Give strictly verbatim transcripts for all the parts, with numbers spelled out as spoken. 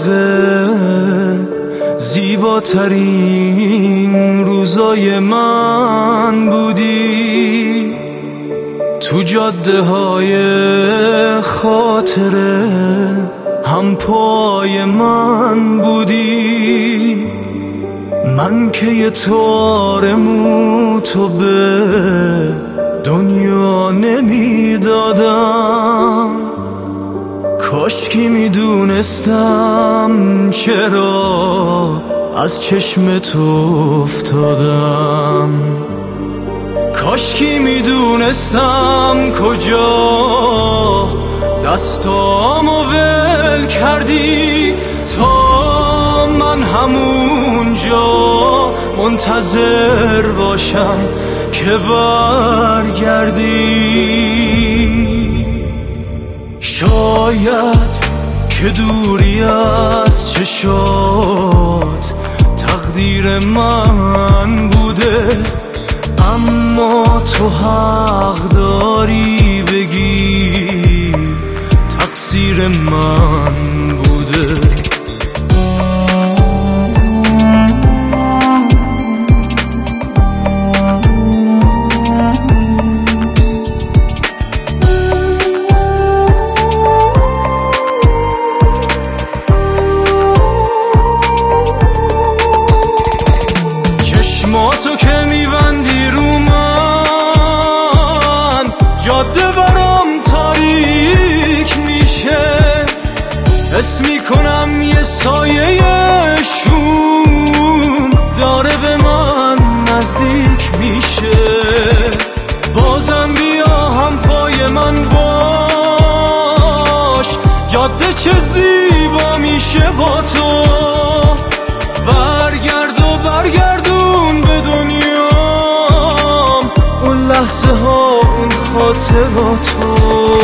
زیباترین روزای من بودی، تو جاده های خاطره هم پای من بودی. من که یه تار مو تو به دنیا نمیدادم، کاشکی میدونستم چرا از چشم تو افتادم. کاشکی میدونستم کجا دستامو ول کردی، تا من همونجا منتظر باشم که برگردی. شاید که دوری از چشات تقدیر من بوده، اما تو حق داری بگی تقصیر من بوده. چشماتو که میبندی رو من، جاده برام تاریک میشه. حس میکنم یه سایه شوم داره به من نزدیک میشه. بازم بیا هم پای من باش، جاده چه زیبا میشه با تو. برگرد و برگردون به دنیام اون لحظه ها، اون خاطراتو.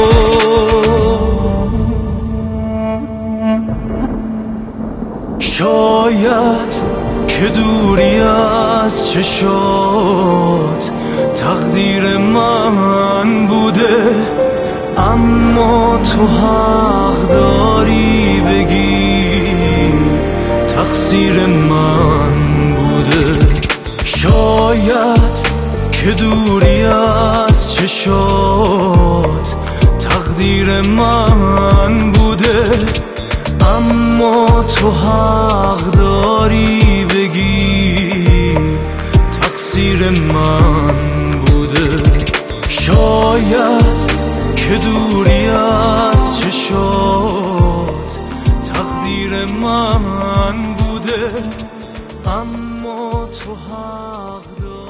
شاید که دوری از چشات تقدیر من بوده، اما تو حق داری بگی تقصیر من بوده. شاید که دوری از چشات تقدیر من بوده، اما تو حق داری بگی تقصیر من بوده. شاید که دوری از چشات تقدیر من بوده، اما تو حق داری